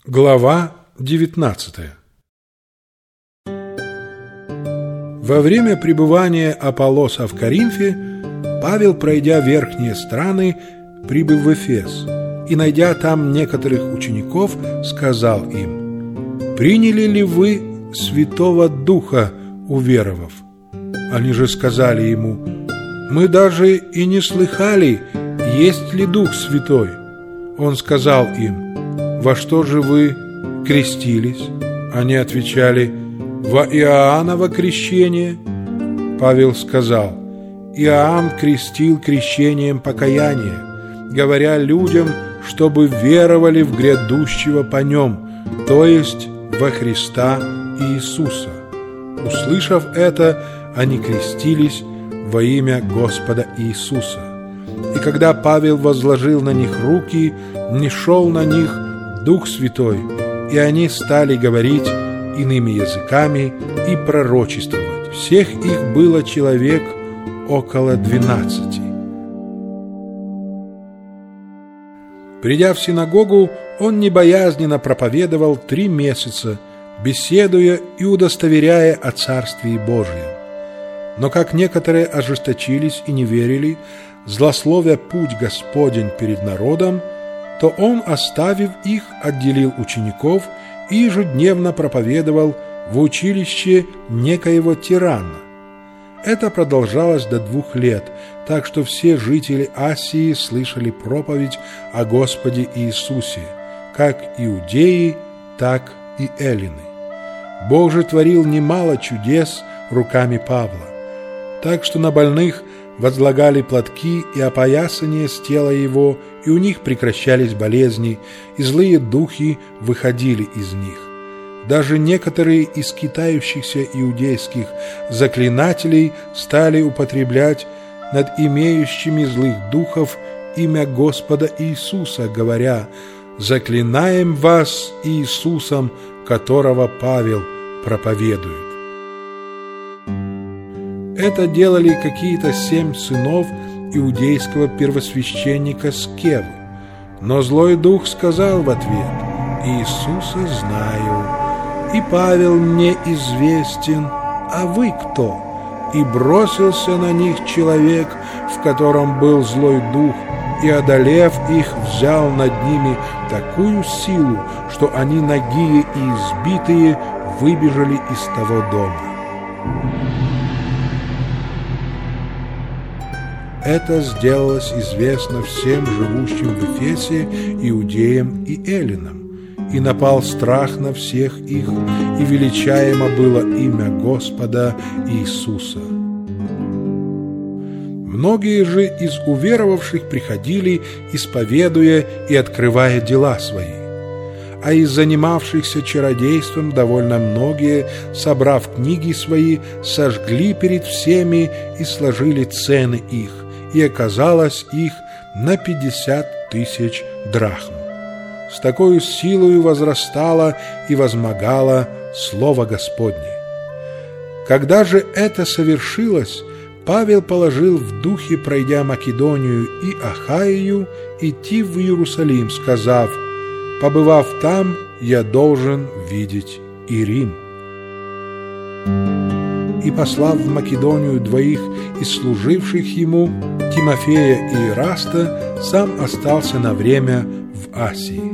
Глава 19. Во время пребывания Аполлоса в Коринфе Павел, пройдя верхние страны, прибыл в Эфес и, найдя там некоторых учеников, сказал им: «Приняли ли вы Святого Духа, уверовав?» Они же сказали ему: «Мы даже и не слыхали, есть ли Дух Святой». Он сказал им: «Во что же вы крестились?» Они отвечали: «Во Иоанново крещение». Павел сказал: «Иоанн крестил крещением покаяния, говоря людям, чтобы веровали в грядущего по нем, то есть во Христа Иисуса». Услышав это, они крестились во имя Господа Иисуса. И когда Павел возложил на них руки, нишел на них Дух Святой, и они стали говорить иными языками и пророчествовать. Всех их было человек около 12. Придя в синагогу, он небоязненно проповедовал 3 месяца, беседуя и удостоверяя о Царствии Божьем. Но как некоторые ожесточились и не верили, злословя путь Господень перед народом, то он, оставив их, отделил учеников и ежедневно проповедовал в училище некоего тирана. Это продолжалось до 2 лет, так что все жители Асии слышали проповедь о Господе Иисусе, как иудеи, так и эллины. Бог же творил немало чудес руками Павла, так что на больных возлагали платки и опоясание с тела его, и у них прекращались болезни, и злые духи выходили из них. Даже некоторые из китающихся иудейских заклинателей стали употреблять над имеющими злых духов имя Господа Иисуса, говоря: «Заклинаем вас Иисусом, которого Павел проповедует». Это делали какие-то 7 сынов иудейского первосвященника Скевы. Но злой дух сказал в ответ: «Иисуса знаю, и Павел мне известен, а вы кто?» И бросился на них человек, в котором был злой дух, и, одолев их, взял над ними такую силу, что они, нагие и избитые, выбежали из того дома. Это сделалось известно всем живущим в Эфесе, иудеям и эллинам, и напал страх на всех их, и величаемо было имя Господа Иисуса. Многие же из уверовавших приходили, исповедуя и открывая дела свои. А из занимавшихся чародейством довольно многие, собрав книги свои, сожгли перед всеми и сложили цены их, и оказалось их на 50 000 драхм. С такой силою возрастало и возмогало Слово Господне. Когда же это совершилось, Павел положил в духе, пройдя Македонию и Ахаию, идти в Иерусалим, сказав: «Побывав там, я должен видеть и Рим». И, послав в Македонию 2 из служивших ему, Тимофея и Ираста, сам остался на время в Асии.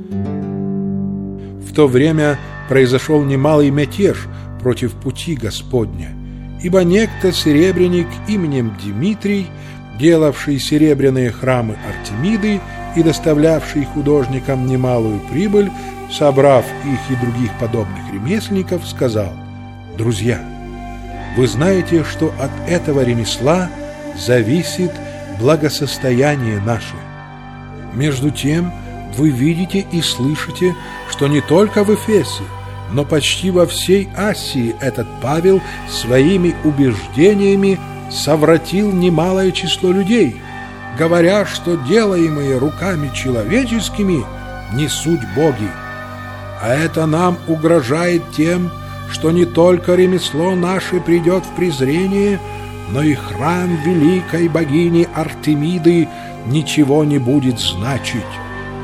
В то время произошел немалый мятеж против пути Господня, ибо некто серебряник именем Димитрий, делавший серебряные храмы Артемиды и доставлявший художникам немалую прибыль, собрав их и других подобных ремесленников, сказал: «Друзья, вы знаете, что от этого ремесла зависит благосостояние наше. Между тем, вы видите и слышите, что не только в Эфесе, но почти во всей Асии этот Павел своими убеждениями совратил немалое число людей, говоря, что делаемые руками человеческими не суть боги. А это нам угрожает тем, что не только ремесло наше придет в презрение, но и храм великой богини Артемиды ничего не будет значить,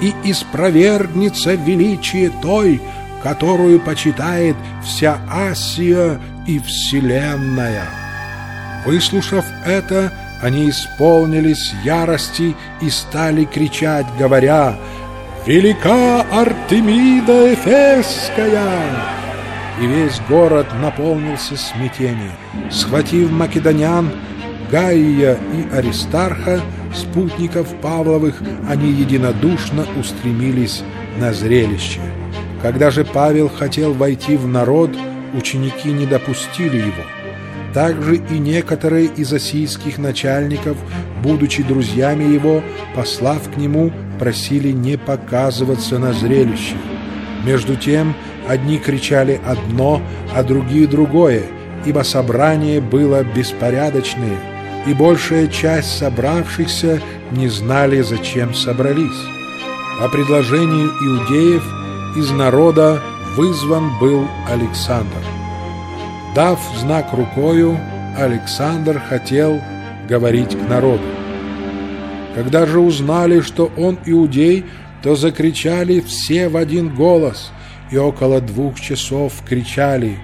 и испровергнется величие той, которую почитает вся Асия и вселенная». Выслушав это, они исполнились ярости и стали кричать, говоря: «Велика Артемида Эфесская!» И весь город наполнился смятением. Схватив македонян, Гаия и Аристарха, спутников Павловых, они единодушно устремились на зрелище. Когда же Павел хотел войти в народ, ученики не допустили его. Также и некоторые из ассийских начальников, будучи друзьями его, послав к нему, просили не показываться на зрелище. Между тем одни кричали одно, а другие другое, ибо собрание было беспорядочное, и большая часть собравшихся не знали, зачем собрались. По предложению иудеев из народа вызван был Александр. Дав знак рукою, Александр хотел говорить к народу. Когда же узнали, что он иудей, то закричали все в один голос, и около 2 часов кричали: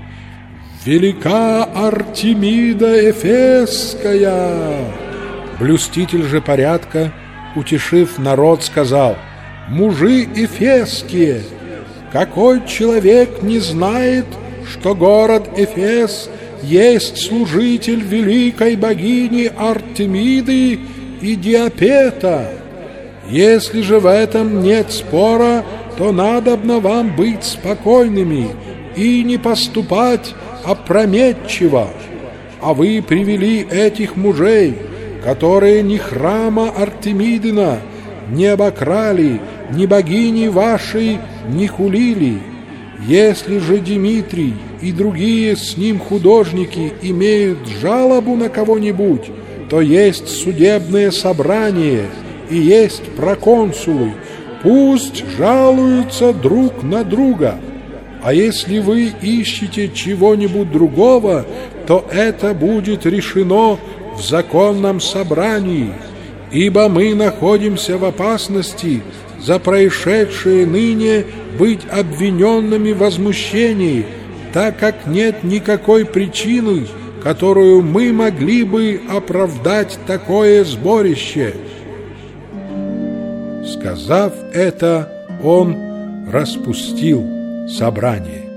«Велика Артемида Эфесская!» Блюститель же порядка, утешив народ, сказал: «Мужи эфесские, какой человек не знает, что город Эфес есть служитель великой богини Артемиды и Диапета? Если же в этом нет спора, то надобно вам быть спокойными и не поступать опрометчиво. А вы привели этих мужей, которые ни храма Артемидина не обокрали, ни богини вашей не хулили. Если же Дмитрий и другие с ним художники имеют жалобу на кого-нибудь, то есть судебное собрание и есть проконсулы, пусть жалуются друг на друга. А если вы ищете чего-нибудь другого, то это будет решено в законном собрании, ибо мы находимся в опасности за происшедшее ныне быть обвиненными в возмущении, так как нет никакой причины, которую мы могли бы оправдать такое сборище». Сказав это, он распустил собрание.